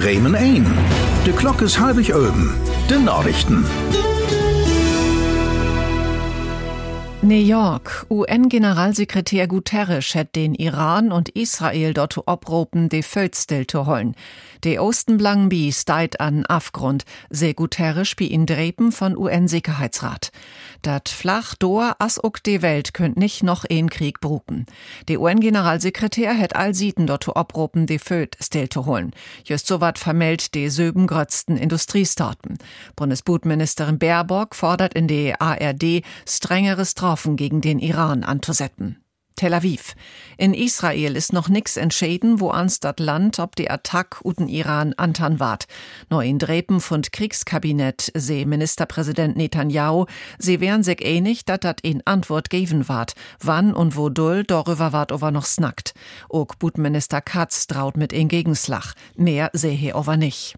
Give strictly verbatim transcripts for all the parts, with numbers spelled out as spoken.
Bremen ein. De Klok is halbig oben. De Nachrichten. New York. U N-Generalsekretär Guterres hat den Iran und Israel dort obropen, de Föt still zu holen. De Ostenblang bi steit an Afgrund, se Guterres bi in Drepen von U N-Sicherheitsrat. Dat flach dor as ook de Welt könnt nicht noch een Krieg bruken. De U N-Generalsekretär hat all Sieten dort obropen, de Föt still zu holen. Just so wat vermeldt de söben grötzten Industriestaaten. Bundesbudministerin Baerbock fordert in de A R D strengere Strafen gegen den Iran anzusetzen. Tel Aviv. In Israel ist noch nix entschieden, wo ans dat Land ob die Attack uten Iran antan ward. Neu in Drepen von Kriegskabinett se Ministerpräsident Netanyahu, sie wären sich einig, dat dat in Antwort geben ward. Wann und wo dull, darüber ward over noch snackt. Ook Budminister Katz traut mit in Gegenslach. Mehr seh he over nicht.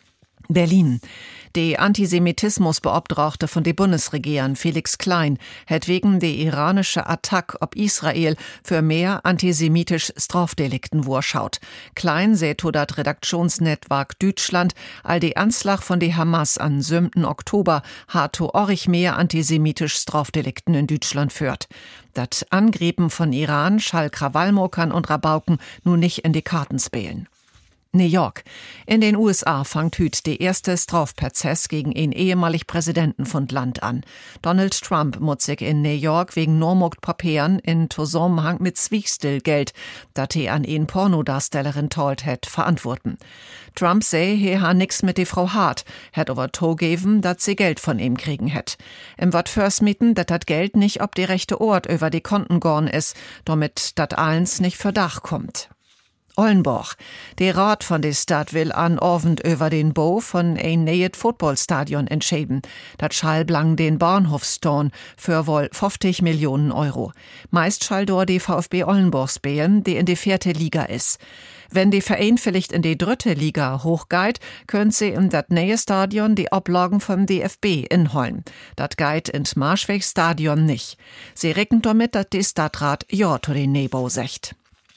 Berlin. Der Antisemitismusbeobtrachte von der Bundesregierung Felix Klein hat wegen der iranischen Attack ob Israel für mehr antisemitisch Strafdelikten vorschaut. Klein seht dat Redaktionsnetzwerk Deutschland all die Anschlag von der Hamas an siebten Oktober hat orich mehr antisemitisch Strafdelikten in Deutschland führt. Dat Angrieben von Iran schall Krawallmokern und Rabauken nun nicht in die Karten spielen. New York. In den U S A fangt hüt der erste Strafprozess gegen einen ehemalig Präsidenten von Land an. Donald Trump muss sich in New York wegen Normogd-Papieren in Zusammenhang mit Zwiegstillgeld, dat he an een Pornodarstellerin tollt het, verantworten. Trump sei, he ha nix mit die Frau Hart, het aber togeben, dat sie Geld von ihm kriegen het. Im wat försmieten, dat dat Geld nicht ob die rechte Ort über die Konten gorn is, damit dat allens nicht für Dach kommt. Ollenborg. Der Rat von der Stadt will an Abend über den Bau von ein neues Footballstadion entscheiden. Dat schall blang den Bahnhofstorn für wohl fünfzig Millionen Euro. Meist schall dort die VfB Ollenborg spielen, die in die vierte Liga ist. Wenn die Verein vielleicht in die dritte Liga hochgeht, können sie in dat neue Stadion die Oblagen vom D F B inholen. Dat geht ins Marschwegstadion nicht. Sie rechnen damit, dass die Stadtrat ja zu den Neubau secht.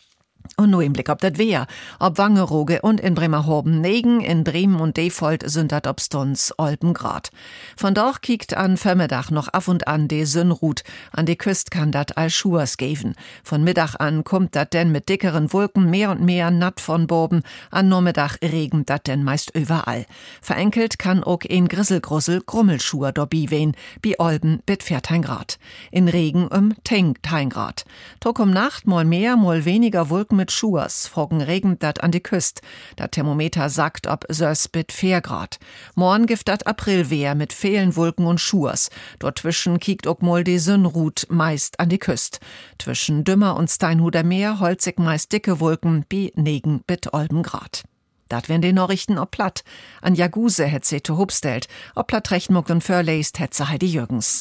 Und nur im Blick ob dat Wehr. Ob Wangerooge und in Bremerhoven negen, in Bremen und Defold sind dat obstons Olpengrad. Von dort kiekt an Vormittag noch af und an de Sünnrut. An die Küst kann dat all Schuers geben. Von Mittag an kommt dat denn mit dickeren Wolken mehr und mehr natt von Boben. An Nachmittag regnet dat denn meist überall. Verenkelt kann ook ein Grisselgrussel Grummelschuher dobi wehen. Bi Olben bit vierzehn Grad. In Regen um zehn Grad. Tog um Nacht mal mehr, mal weniger Wolken mit Schuers, Fogen regnet dat an die Küst. Dat Thermometer sagt ob sös bit vier Grad. Morgen gibt dat Aprilwehr mit vielen Wolken und Schuers. Dort zwischen kiekt ook mol die Sünnrut meist an die Küst. Zwischen Dümmer und Steinhuder Meer holzig meist dicke Wolken bi negen bit olben Grad. Dat wären die Nachrichten ob platt. An Jaguse het se to hubstellt. Ob platt recht muckt und förleist het se Heidi Jürgens.